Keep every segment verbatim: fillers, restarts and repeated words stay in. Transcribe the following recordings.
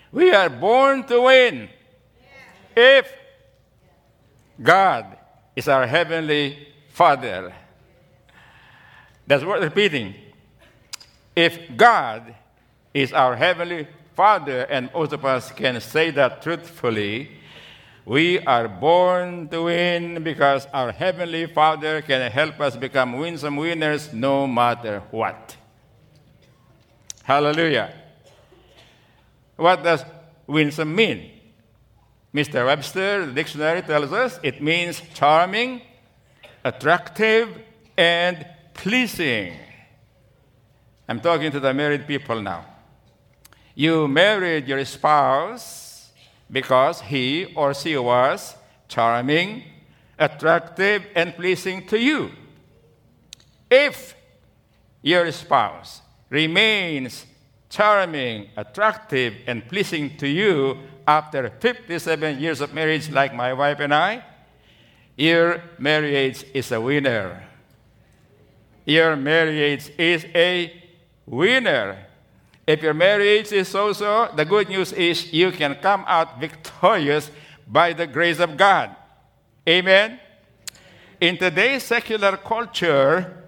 We are born to win. If God is our Heavenly Father. That's worth repeating. If God is our Heavenly Father, and most of us can say that truthfully, we are born to win because our Heavenly Father can help us become winsome winners no matter what. Hallelujah. What does winsome mean? Mister Webster, the dictionary, tells us it means charming, attractive, and pleasing. I'm talking to the married people now. You married your spouse because he or she was charming, attractive, and pleasing to you. If your spouse remains charming, attractive, and pleasing to you after fifty-seven years of marriage, like my wife and I, your marriage is a winner. Your marriage is a winner. If your marriage is so-so, the good news is you can come out victorious by the grace of God. Amen? In today's secular culture,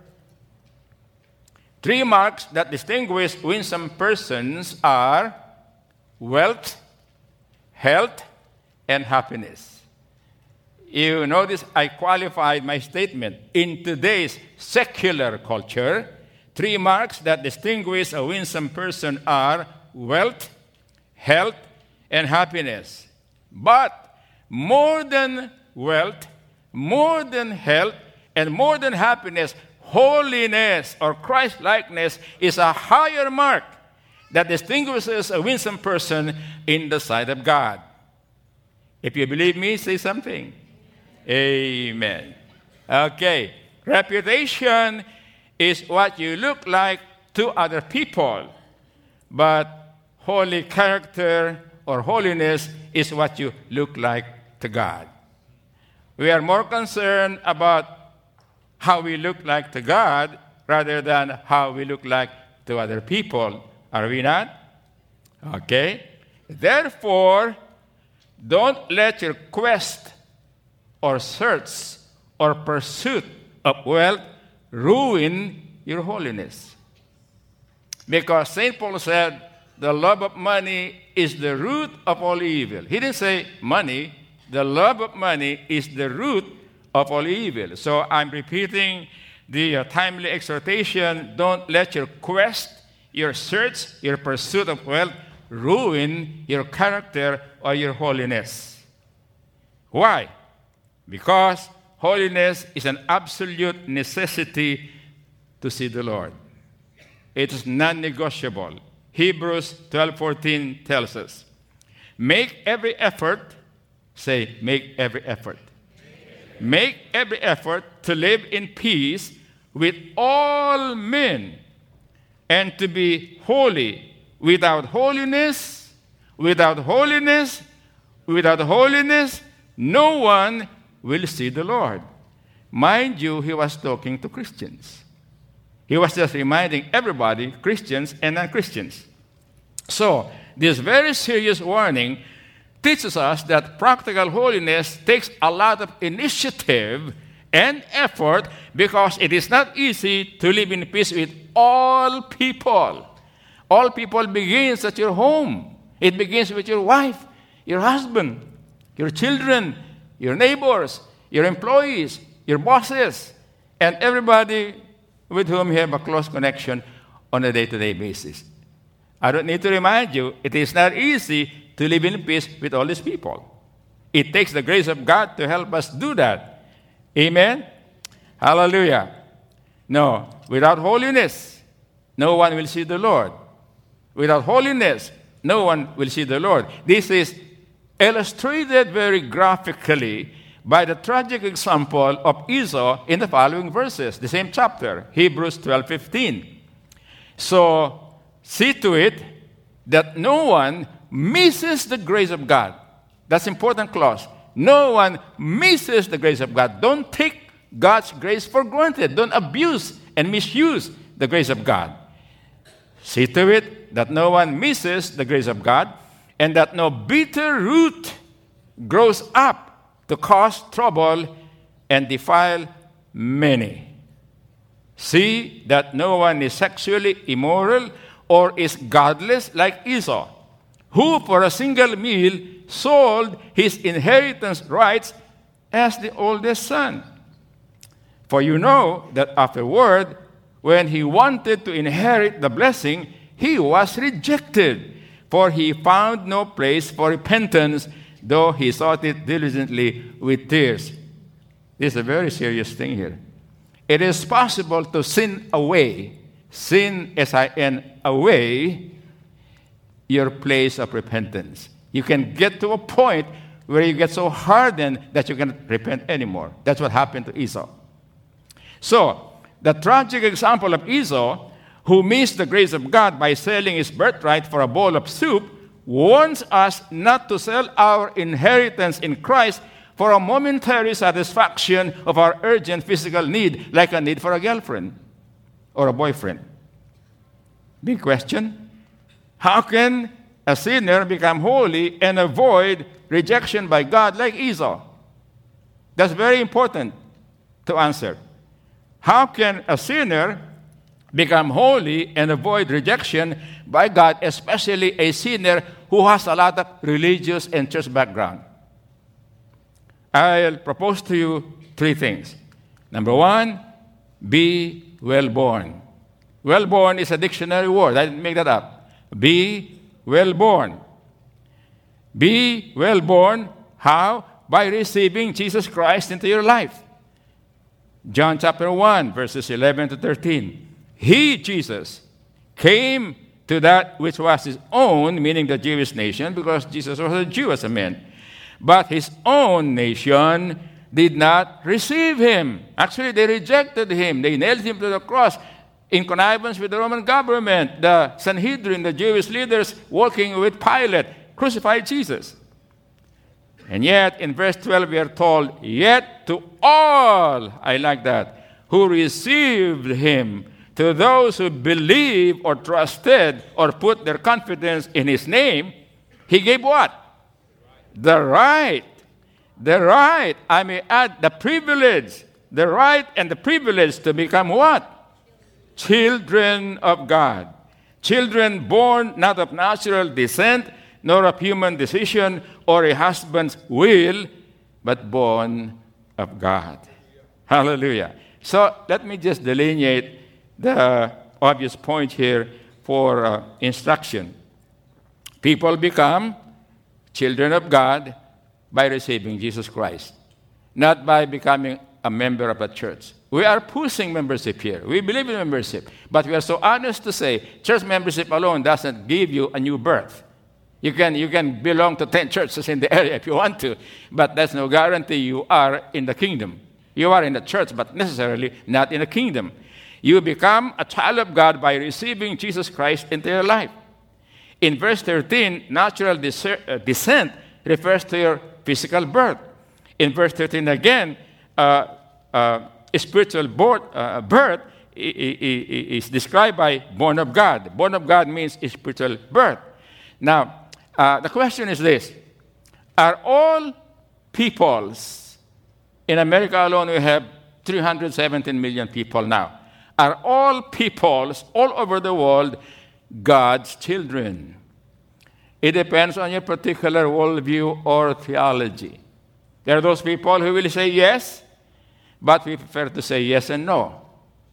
three marks that distinguish winsome persons are wealth, health, and happiness. You notice I qualified my statement. In today's secular culture, three marks that distinguish a winsome person are wealth, health, and happiness. But more than wealth, more than health, and more than happiness, holiness or Christ-likeness is a higher mark that distinguishes a winsome person in the sight of God. If you believe me, say something. Amen. Okay. Reputation is what you look like to other people, but holy character or holiness is what you look like to God. We are more concerned about how we look like to God rather than how we look like to other people. Are we not? Okay. Therefore, don't let your quest or search or pursuit of wealth ruin your holiness. Because Saint Paul said, the love of money is the root of all evil. He didn't say money. The love of money is the root of all evil. So I'm repeating the uh, timely exhortation, don't let your quest, your search, your pursuit of wealth ruin your character or your holiness. Why? Because holiness is an absolute necessity to see the Lord. It is non-negotiable. Hebrews twelve fourteen tells us, make every effort, say, make every effort. Make every effort to live in peace with all men and to be holy. Without holiness, without holiness, without holiness, no one will see the Lord. Mind you, he was talking to Christians. He was just reminding everybody, Christians and non-Christians. So, this very serious warning teaches us that practical holiness takes a lot of initiative and effort because it is not easy to live in peace with all people. All people begins at your home. It begins with your wife, your husband, your children, your neighbors, your employees, your bosses, and everybody with whom you have a close connection on a day-to-day basis. I don't need to remind you, it is not easy to live in peace with all these people. It takes the grace of God to help us do that. Amen? Hallelujah. No, without holiness, no one will see the Lord. Without holiness, no one will see the Lord. This is illustrated very graphically by the tragic example of Esau in the following verses, the same chapter, Hebrews twelve fifteen. So, see to it that no one misses the grace of God. That's an important clause. No one misses the grace of God. Don't take God's grace for granted. Don't abuse and misuse the grace of God. See to it that no one misses the grace of God and that no bitter root grows up to cause trouble and defile many. See that no one is sexually immoral or is godless like Esau, who for a single meal sold his inheritance rights as the oldest son. For you know that afterward, when he wanted to inherit the blessing, he was rejected, for he found no place for repentance, though he sought it diligently with tears. This is a very serious thing here. It is possible to sin away, sin S I N, away your place of repentance. You can get to a point where you get so hardened that you cannot repent anymore. That's what happened to Esau. So, the tragic example of Esau, who missed the grace of God by selling his birthright for a bowl of soup, warns us not to sell our inheritance in Christ for a momentary satisfaction of our urgent physical need, like a need for a girlfriend or a boyfriend. Big question. How can a sinner become holy and avoid rejection by God like Esau? That's very important to answer. How can a sinner become holy and avoid rejection by God, especially a sinner who has a lot of religious and church background? I'll propose to you three things. Number one, be well-born. Well-born is a dictionary word. I didn't make that up. Be well-born. Be well-born. How? By receiving Jesus Christ into your life. John chapter one, verses eleven to thirteen. He, Jesus, came to that which was his own, meaning the Jewish nation, because Jesus was a Jew as a man. But his own nation did not receive him. Actually, they rejected him. They nailed him to the cross in connivance with the Roman government. The Sanhedrin, the Jewish leaders, working with Pilate, crucified Jesus. And yet, in verse twelve, we are told, yet to all, I like that, who received him, to those who believe or trusted or put their confidence in his name, he gave what? The right. The right, I may add, the privilege. The right and the privilege to become what? Children of God. Children born not of natural descent, nor of human decision or a husband's will, but born of God. Hallelujah. So let me just delineate the obvious point here for uh, instruction. People become children of God by receiving Jesus Christ, not by becoming a member of a church. We are pushing membership here. We believe in membership, but we are so honest to say church membership alone doesn't give you a new birth. You can, you can belong to ten churches in the area if you want to, but that's no guarantee you are in the kingdom. You are in the church, but necessarily not in the kingdom. You become a child of God by receiving Jesus Christ into your life. In verse thirteen, natural descent refers to your physical birth. In verse thirteen again, uh, uh, spiritual birth, uh, birth is described by born of God. Born of God means spiritual birth. Now, uh, the question is this. Are all peoples, in America alone we have three hundred seventeen million people now, are all peoples all over the world God's children? It depends on your particular worldview or theology. There are those people who will say yes, but we prefer to say yes and no.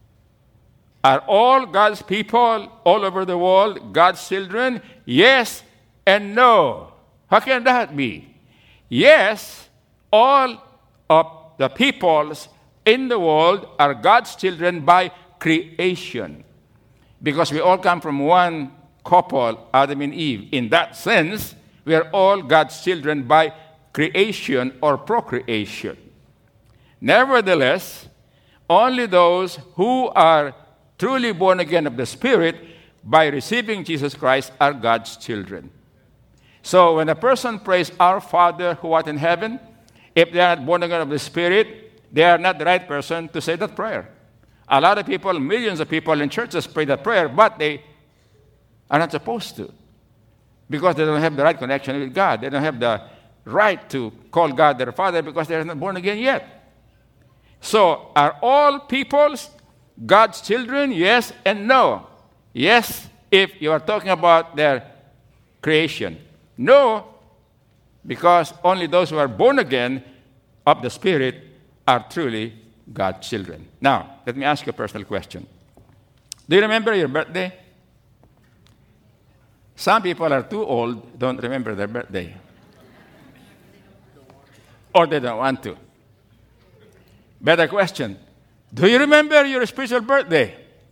Are all God's people all over the world God's children? Yes and no. How can that be? Yes, all of the peoples in the world are God's children by creation. Because we all come from one couple, Adam and Eve. In that sense, we are all God's children by creation or procreation. Nevertheless, only those who are truly born again of the Spirit by receiving Jesus Christ are God's children. So when a person prays, Our Father who art in heaven, if they are not born again of the Spirit, they are not the right person to say that prayer. A lot of people, millions of people in churches pray that prayer, but they are not supposed to. because they don't have the right connection with God. They don't have the right to call God their Father because they're not born again yet. So, are all peoples God's children? Yes and no. Yes, if you are talking about their creation. No, because only those who are born again of the Spirit are truly God's children. Now, let me ask you a personal question. Do you remember your birthday? Some people are too old, don't remember their birthday. Or they don't want to. Better question. Do you remember your spiritual birthday?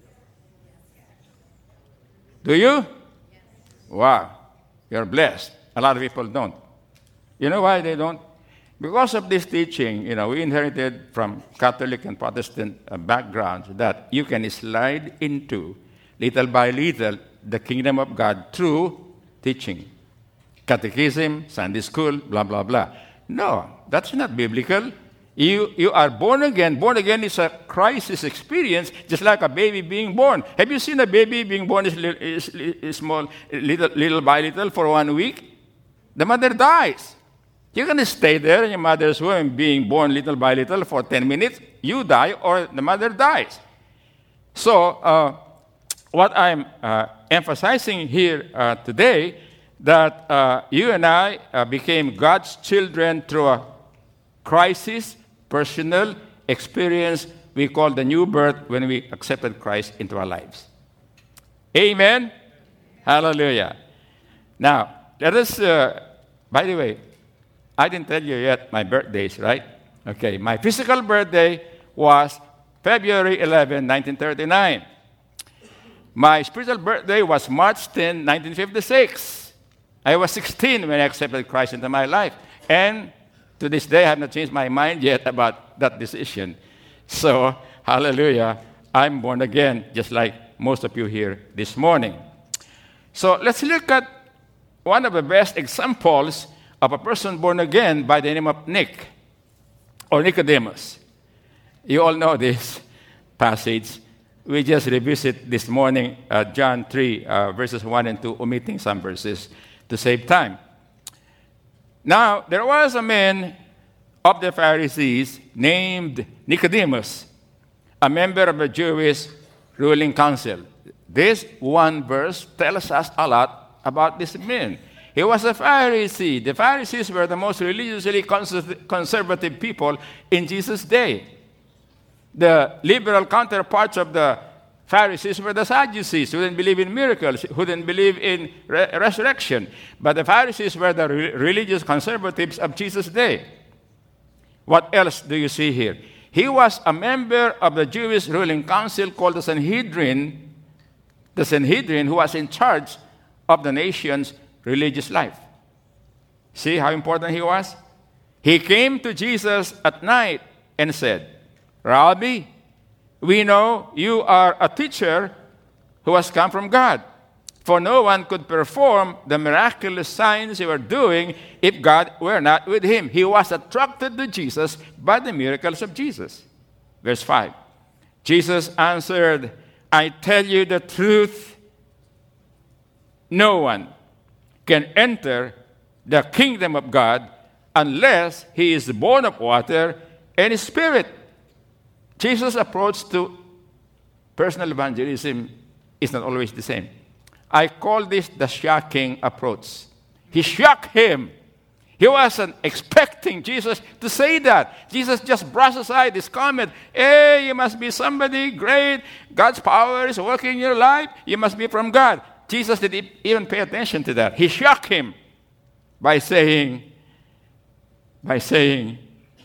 Do you? Wow. You're blessed. A lot of people don't. You know why they don't? Because of this teaching, you know, we inherited from Catholic and Protestant uh, backgrounds that you can slide into, little by little, the kingdom of God through teaching. Catechism, Sunday school, blah, blah, blah. No, that's not biblical. You, you are born again. Born again is a crisis experience, just like a baby being born. Have you seen a baby being born is, is, is small, little, little by little for one week? The mother dies. You're going to stay there in your mother's womb being born little by little for ten minutes. You die or the mother dies. So uh, what I'm uh, emphasizing here uh, today, that uh, you and I uh, became God's children through a crisis, personal experience we call the new birth when we accepted Christ into our lives. Amen? Hallelujah. Now, let us, uh, by the way, I didn't tell you yet my birthdays, right? Okay, my physical birthday was February eleventh, nineteen thirty-nine. My spiritual birthday was March tenth, nineteen fifty-six. I was sixteen when I accepted Christ into my life. And to this day, I have not changed my mind yet about that decision. So, hallelujah, I'm born again, just like most of you here this morning. So, let's look at one of the best examples of a person born again by the name of Nick, or Nicodemus. You all know this passage. We just revisit this morning uh, John three, uh, verses one and two, omitting some verses to save time. Now, there was a man of the Pharisees named Nicodemus, a member of the Jewish ruling council. This one verse tells us a lot about this man. He was a Pharisee. The Pharisees were the most religiously conservative people in Jesus' day. The liberal counterparts of the Pharisees were the Sadducees, who didn't believe in miracles, who didn't believe in re- resurrection. But the Pharisees were the re- religious conservatives of Jesus' day. What else do you see here? He was a member of the Jewish ruling council called the Sanhedrin, the Sanhedrin who was in charge of the nation's religious life. See how important he was? He came to Jesus at night and said, Rabbi, we know you are a teacher who has come from God. For no one could perform the miraculous signs you are doing if God were not with him. He was attracted to Jesus by the miracles of Jesus. Verse five. Jesus answered, I tell you the truth, no one can enter the kingdom of God unless he is born of water and spirit. Jesus' approach to personal evangelism is not always the same. I call this the shocking approach. He shocked him. He wasn't expecting Jesus to say that. Jesus just brushed aside this comment. Hey, you must be somebody great. God's power is working in your life. You must be from God. Jesus didn't even pay attention to that. He shocked him by saying, by saying,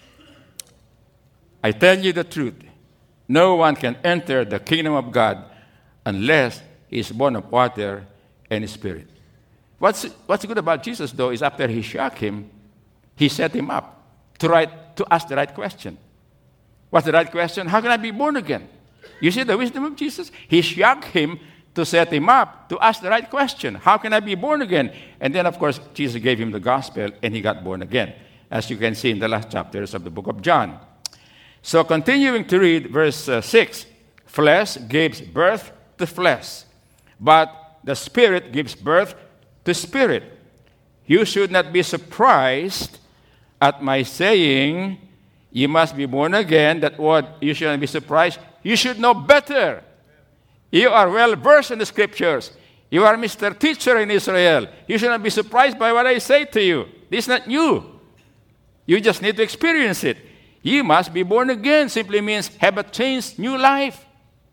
I tell you the truth. No one can enter the kingdom of God unless he is born of water and spirit. What's, what's good about Jesus, though, is after he shocked him, he set him up to, write, to ask the right question. What's the right question? How can I be born again? You see the wisdom of Jesus? He shocked him to set him up to ask the right question. How can I be born again? And then, of course, Jesus gave him the gospel, and he got born again, as you can see in the last chapters of the book of John. So continuing to read verse uh, six, flesh gives birth to flesh, but the Spirit gives birth to spirit. You should not be surprised at my saying, you must be born again. That word, you should not be surprised. You should know better. You are well versed in the scriptures. You are Mister Teacher in Israel. You should not be surprised by what I say to you. This is not new. You just need to experience it. You must be born again simply means have a changed new life.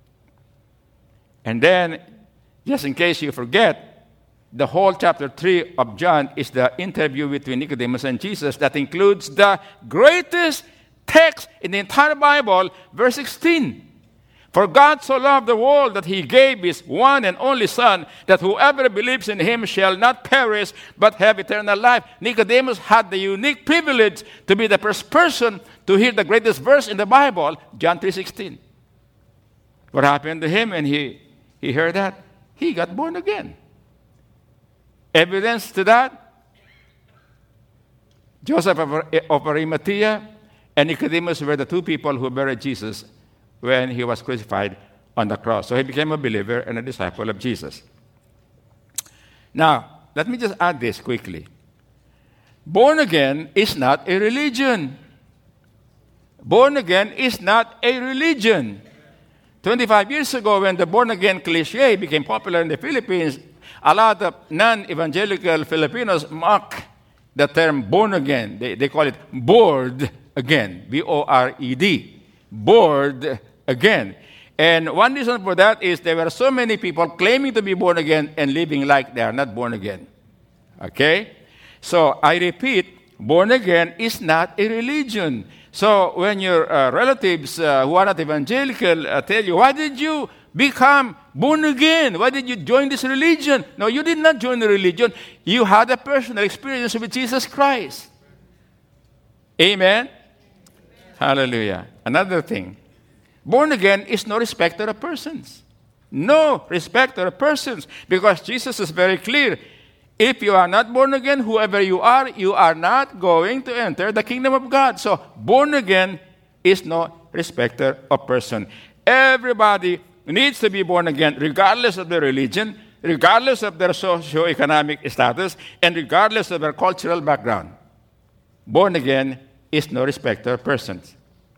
And then, just in case you forget, the whole chapter three of John is the interview between Nicodemus and Jesus that includes the greatest text in the entire Bible, verse sixteen. For God so loved the world that he gave his one and only Son, that whoever believes in him shall not perish, but have eternal life. Nicodemus had the unique privilege to be the first person to hear the greatest verse in the Bible, John three sixteen. What happened to him when he, he heard that? He got born again. Evidence to that? Joseph of Arimathea and Nicodemus were the two people who buried Jesus when he was crucified on the cross. So he became a believer and a disciple of Jesus. Now, let me just add this quickly. Born again is not a religion. Born again is not a religion. twenty-five years ago, when the born again cliche became popular in the Philippines, a lot of non-evangelical Filipinos mock the term born again. They, they call it bored again, B O R E D, bored again. And one reason for that is there were so many people claiming to be born again and living like they are not born again. Okay? So I repeat, born again is not a religion. So when your uh, relatives uh, who are not evangelical uh, tell you, why did you become born again? Why did you join this religion? No, you did not join the religion. You had a personal experience with Jesus Christ. Amen? Hallelujah. Another thing. Born again is no respecter of persons. No respecter of persons. Because Jesus is very clear. If you are not born again, whoever you are, you are not going to enter the kingdom of God. So, born again is no respecter of person. Everybody needs to be born again, regardless of their religion, regardless of their socio-economic status, and regardless of their cultural background. Born again is no respecter of persons.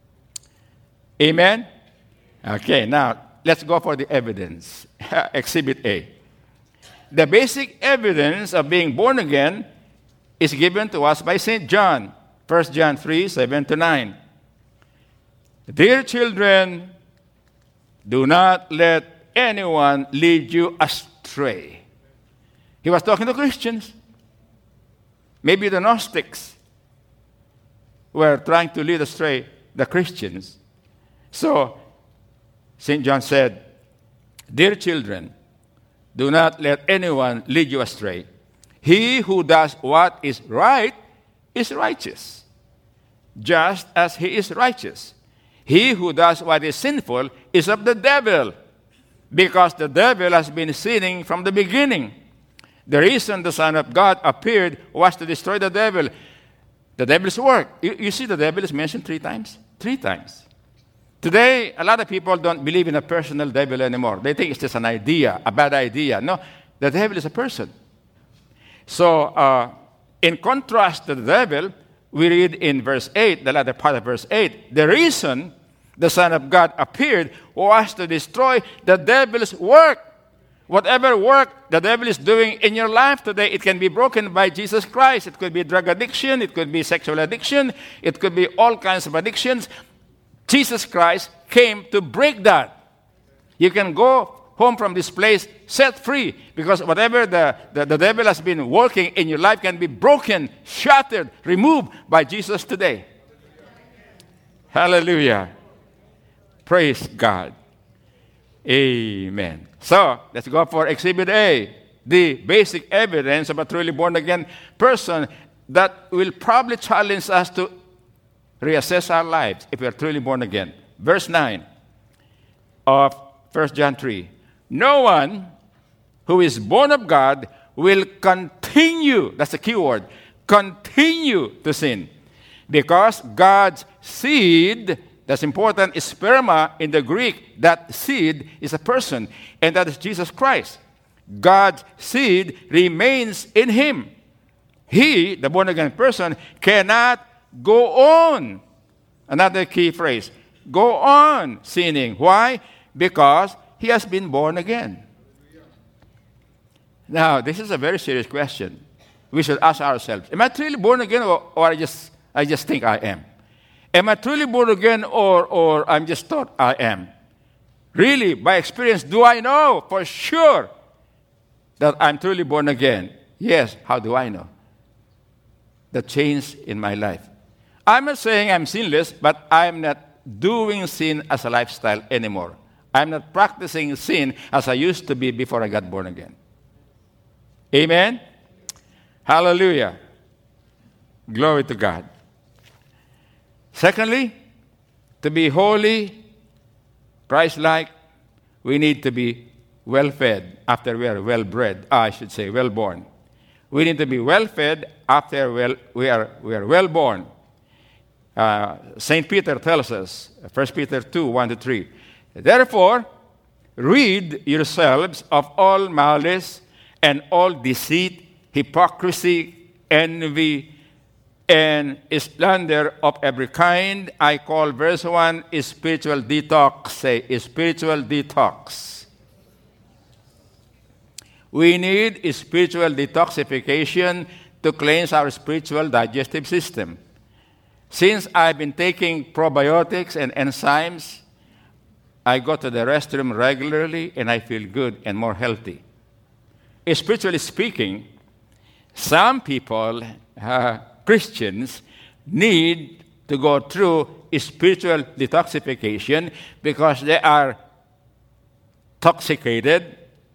Amen? Okay, now, let's go for the evidence. Exhibit A. The basic evidence of being born again is given to us by Saint John, First John three, seven to nine. Dear children, do not let anyone lead you astray. He was talking to Christians. Maybe the Gnostics were trying to lead astray the Christians. So, Saint John said, dear children, do not let anyone lead you astray. He who does what is right is righteous, just as he is righteous. He who does what is sinful is of the devil, because the devil has been sinning from the beginning. The reason the Son of God appeared was to destroy the devil. The devil's work. You, you see the devil is mentioned three times? Three times. Today, a lot of people don't believe in a personal devil anymore. They think it's just an idea, a bad idea. No, the devil is a person. So, uh, in contrast to the devil, we read in verse eight, the latter part of verse eight, the reason the Son of God appeared was to destroy the devil's work. Whatever work the devil is doing in your life today, it can be broken by Jesus Christ. It could be drug addiction, it could be sexual addiction, it could be all kinds of addictions. Jesus Christ came to break that. You can go home from this place set free, because whatever the, the, the devil has been working in your life can be broken, shattered, removed by Jesus today. Hallelujah. Praise God. Amen. So, let's go for Exhibit A, the basic evidence of a truly born-again person that will probably challenge us to reassess our lives if we are truly born again. Verse nine of First John three. No one who is born of God will continue, that's the key word, continue to sin. Because God's seed, that's important, is sperma in the Greek. That seed is a person, and that is Jesus Christ. God's seed remains in him. He, the born-again person, cannot go on. Another key phrase. Go on sinning. Why? Because he has been born again. Now, this is a very serious question. We should ask ourselves, am I truly born again, or, or I just I just think I am? Am I truly born again, or, or I'm just thought I am? Really, by experience, do I know for sure that I'm truly born again? Yes. How do I know? The change in my life. I'm not saying I'm sinless, but I'm not doing sin as a lifestyle anymore. I'm not practicing sin as I used to be before I got born again. Amen? Hallelujah. Glory to God. Secondly, to be holy, Christ-like, we need to be well-fed after we are well-bred. Ah, I should say well-born. We need to be well-fed after well, we are we are well-born. Uh, Saint Peter tells us, First Peter two, one to three, therefore, rid yourselves of all malice and all deceit, hypocrisy, envy, and slander of every kind. I call verse one spiritual detox. Say, spiritual detox. We need a spiritual detoxification to cleanse our spiritual digestive system. Since I've been taking probiotics and enzymes, I go to the restroom regularly and I feel good and more healthy. Spiritually speaking, some people, uh, Christians, need to go through spiritual detoxification because they are intoxicated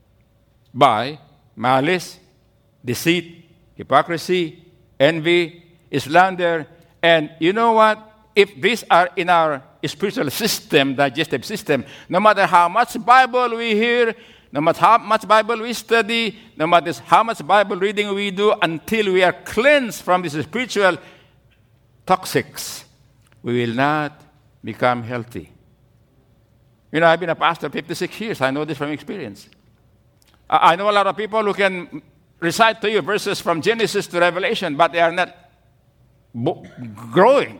by malice, deceit, hypocrisy, envy, slander. And you know what? If these are in our spiritual system, digestive system, no matter how much Bible we hear, no matter how much Bible we study, no matter how much Bible reading we do, until we are cleansed from these spiritual toxics, we will not become healthy. You know, I've been a pastor fifty-six years. I know this from experience. I know a lot of people who can recite to you verses from Genesis to Revelation, but they are not bo- growing.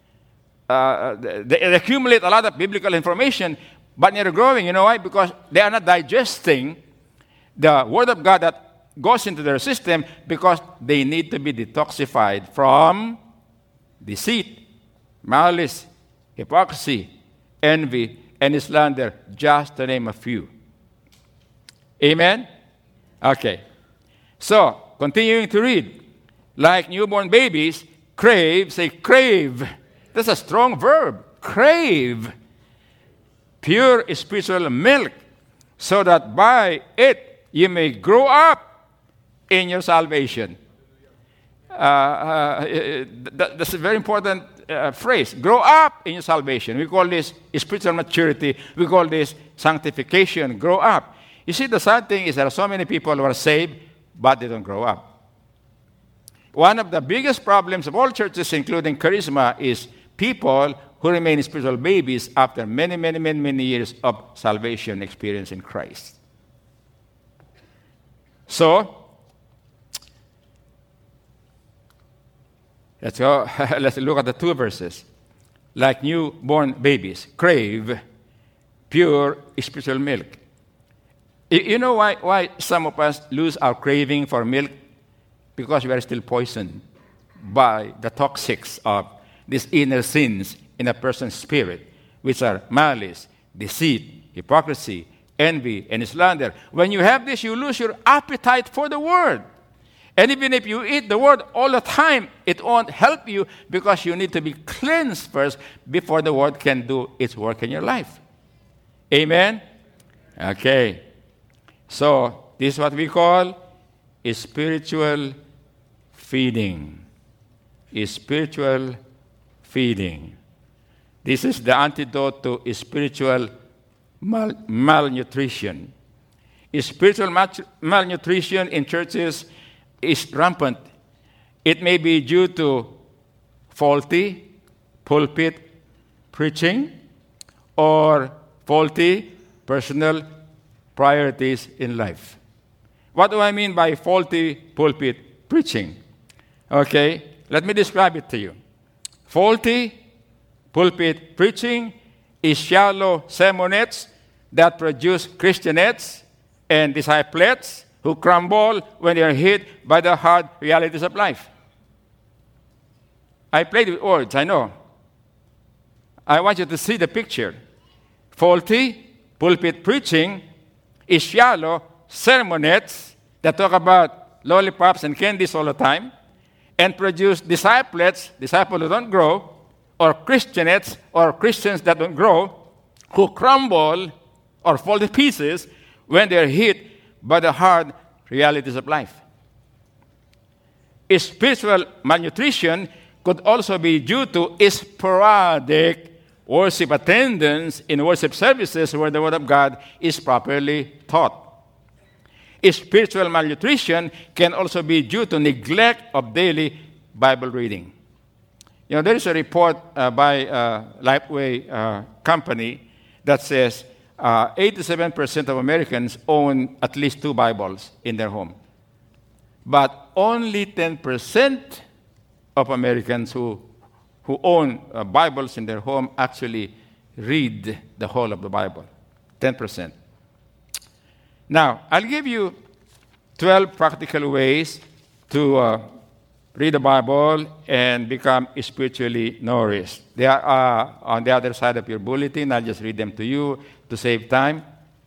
Uh, they, they accumulate a lot of biblical information, but they're growing. You know why? Because they are not digesting the Word of God that goes into their system, because they need to be detoxified from deceit, malice, hypocrisy, envy, and slander, just to name a few. Amen? Okay. So, continuing to read. Like newborn babies, crave, say crave. That's a strong verb. Crave. Pure spiritual milk, so that by it you may grow up in your salvation. Uh, uh, that, that's a very important uh, phrase. Grow up in your salvation. We call this spiritual maturity. We call this sanctification. Grow up. You see, the sad thing is there are so many people who are saved, but they don't grow up. One of the biggest problems of all churches, including Charisma, is people who remain spiritual babies after many, many, many, many years of salvation experience in Christ. So, let's go. Let's look at the two verses. Like newborn babies, crave pure spiritual milk. You know why, why some of us lose our craving for milk? Because we are still poisoned by the toxics of these inner sins in a person's spirit, which are malice, deceit, hypocrisy, envy, and slander. When you have this, you lose your appetite for the Word. And even if you eat the Word all the time, it won't help you, because you need to be cleansed first before the Word can do its work in your life. Amen? Okay. So, this is what we call a spiritual feeding. A spiritual feeding. This is the antidote to a spiritual mal- malnutrition. A spiritual mal- malnutrition in churches is rampant. It may be due to faulty pulpit preaching or faulty personal priorities in life. what do I mean by faulty pulpit preaching? Okay, let me describe it to you. Faulty pulpit preaching is shallow sermonettes that produce Christianettes and disciplettes who crumble when they are hit by the hard realities of life. I played with words, I know. I want you to see the picture. Faulty pulpit preaching is shallow sermonettes that talk about lollipops and candies all the time and produce disciplettes, disciples who don't grow, or Christianettes, or Christians that don't grow, who crumble or fall to pieces when they are hit by the hard realities of life. Spiritual malnutrition could also be due to sporadic worship attendance in worship services where the Word of God is properly taught. Spiritual malnutrition can also be due to neglect of daily Bible reading. You know, there is a report uh, by uh, Lifeway uh, Company that says uh, eighty-seven percent of Americans own at least two Bibles in their home. But only ten percent of Americans who, who own uh, Bibles in their home actually read the whole of the Bible. ten percent. Now, I'll give you twelve practical ways to uh, read the Bible and become spiritually nourished. They are uh, on the other side of your bulletin. I'll just read them to you to save time.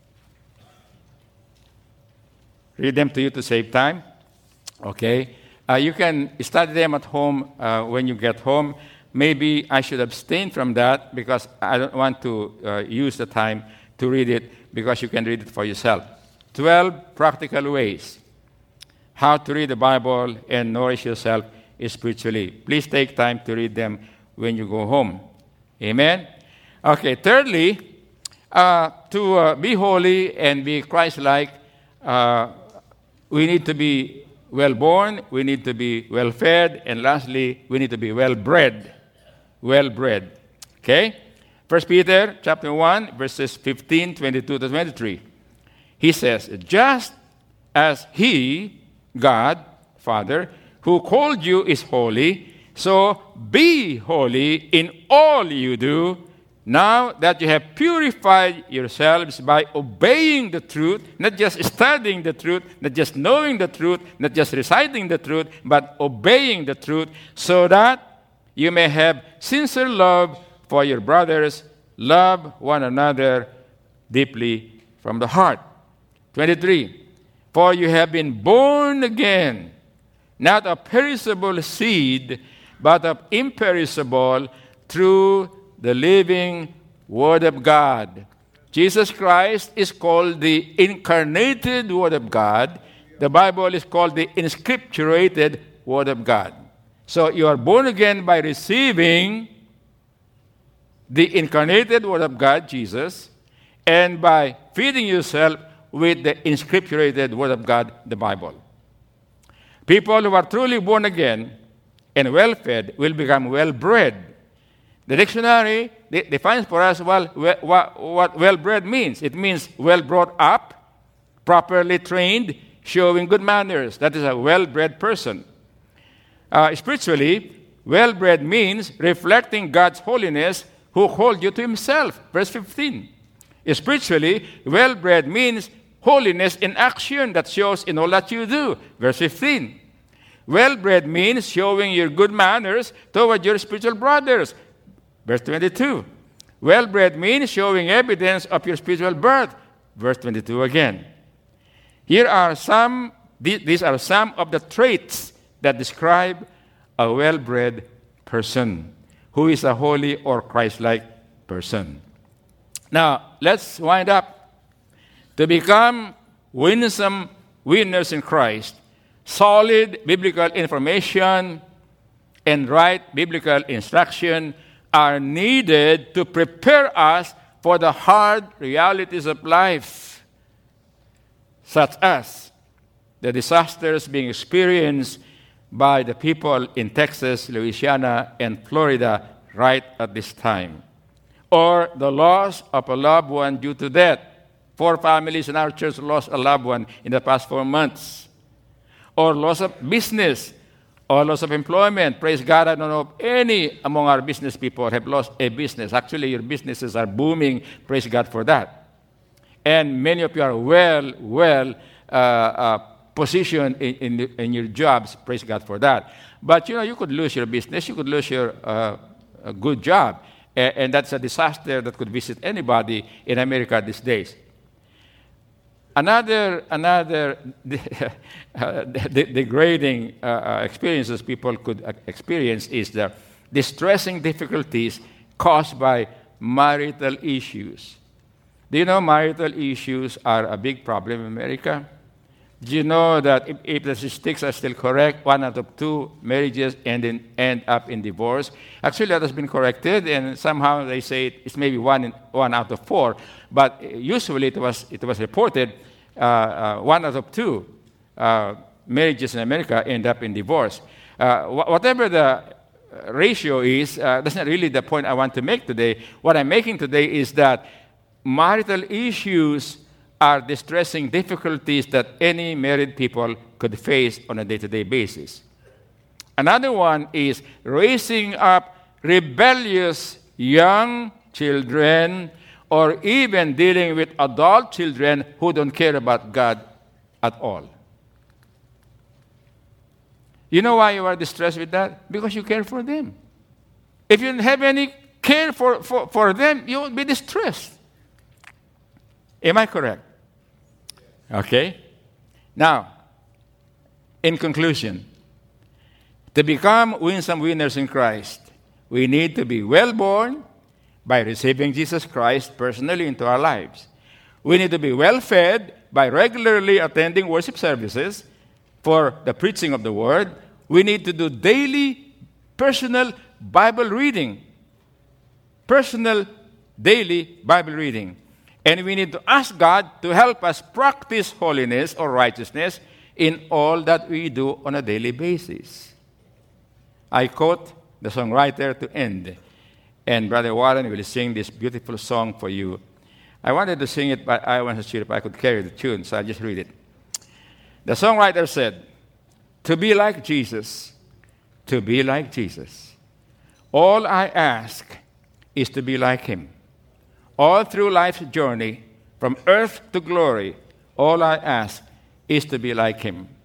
Read them to you to save time. Okay? Uh, you can study them at home uh, when you get home. Maybe I should abstain from that because I don't want to uh, use the time to read it because you can read it for yourself. twelve practical ways how to read the Bible and nourish yourself spiritually. Please take time to read them when you go home. Amen? Okay, thirdly, uh, to uh, be holy and be Christ-like, uh, we need to be well-born, we need to be well-fed, and lastly, we need to be well-bred. Well-bred. Okay? First Peter chapter one, verses fifteen, twenty-two to twenty-three. He says, just as He, God, Father, who called you is holy, so be holy in all you do, now that you have purified yourselves by obeying the truth, not just studying the truth, not just knowing the truth, not just reciting the truth, but obeying the truth, so that you may have sincere love for your brothers, love one another deeply from the heart. twenty-three. For you have been born again, not of perishable seed, but of imperishable, through the living Word of God. Jesus Christ is called the incarnated Word of God. The Bible is called the inscripturated Word of God. So you are born again by receiving the incarnated Word of God, Jesus, and by feeding yourself with the inscripturated Word of God, the Bible. People who are truly born again and well-fed will become well-bred. The dictionary de- defines for us well, we- what, what well-bred means. It means well-brought up, properly trained, showing good manners. That is a well-bred person. Uh, spiritually, well-bred means reflecting God's holiness who called you to Himself. Verse fifteen. Spiritually, well-bred means holiness in action that shows in all that you do. Verse fifteen. Well-bred means showing your good manners toward your spiritual brothers. Verse twenty-two. Well-bred means showing evidence of your spiritual birth. Verse twenty-two again. Here are some, these are some of the traits that describe a well-bred person who is a holy or Christ-like person. Now, let's wind up. To become winsome winners in Christ, solid biblical information and right biblical instruction are needed to prepare us for the hard realities of life, such as the disasters being experienced by the people in Texas, Louisiana, and Florida right at this time, or the loss of a loved one due to death, Four families in our church lost a loved one in the past four months. Or loss of business, or loss of employment. Praise God, I don't know if any among our business people have lost a business. Actually, your businesses are booming. Praise God for that. And many of you are well, well uh, uh, positioned in, in, in your jobs. Praise God for that. But, you know, you could lose your business. You could lose your uh, a good job. And, and that's a disaster that could visit anybody in America these days. Another, another uh, degrading uh, uh, experiences people could uh, experience is the distressing difficulties caused by marital issues. Do you know marital issues are a big problem in America? Do you know that if, if the statistics are still correct, one out of two marriages end, in, end up in divorce? Actually, that has been corrected, and somehow they say it's maybe one, in, one out of four. But usually it was, it was reported uh, uh, one out of two uh, marriages in America end up in divorce. Uh, wh- whatever the ratio is, uh, that's not really the point I want to make today. What I'm making today is that marital issues are distressing difficulties that any married people could face on a day-to-day basis. Another one is raising up rebellious young children, or even dealing with adult children who don't care about God at all. You know why you are distressed with that? Because you care for them. If you don't have any care for, for, for them, you will be distressed. Am I correct? Okay? Now, in conclusion, to become winsome winners in Christ, we need to be well-born by receiving Jesus Christ personally into our lives. We need to be well-fed by regularly attending worship services for the preaching of the Word. We need to do daily personal Bible reading. Personal daily Bible reading. And we need to ask God to help us practice holiness or righteousness in all that we do on a daily basis. I quote the songwriter to end. And Brother Warren will sing this beautiful song for you. I wanted to sing it, but I wasn't sure if I could carry the tune, so I just read it. The songwriter said, "To be like Jesus, to be like Jesus. All I ask is to be like Him. All through life's journey, from earth to glory, all I ask is to be like Him.